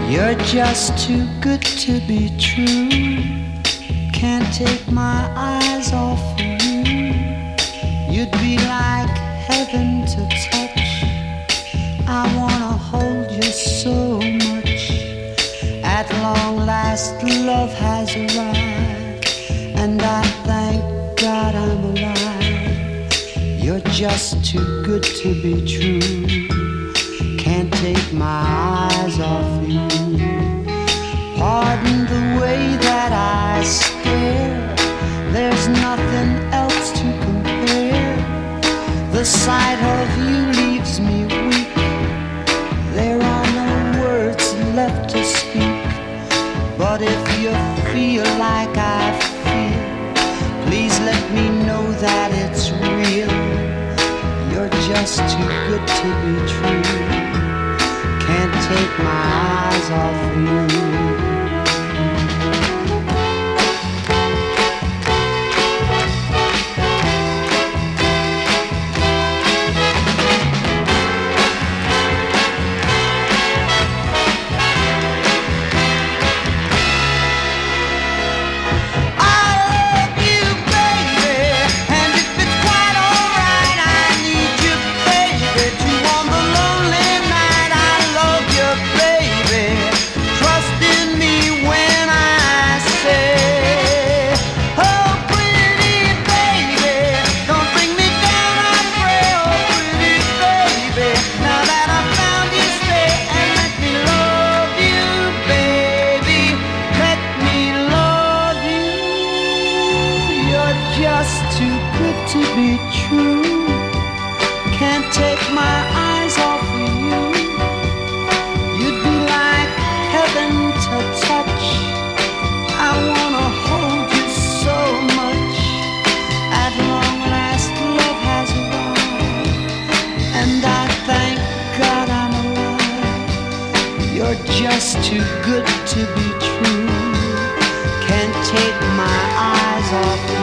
You're just too good to be true. Can't take my eyes off of you. You'd be like heaven to touch. I wanna hold you so much. At long last love has arrived, and I thank God I'm alive. You're just too good to be true. Can't take my eyes off you. Pardon the way that I stare. There's nothing else to compare. The sight of you leaves me weak. There are no words left to speak. But if you feel like I feel, please let me know that it's real. You're just too good to be true. Can't take my eyes off you. To be true, can't take my eyes off of you. You'd be like heaven to touch. I wanna hold you so much. At long last love has arrived, and I thank God I'm alive. You're just too good to be true. Can't take my eyes off you.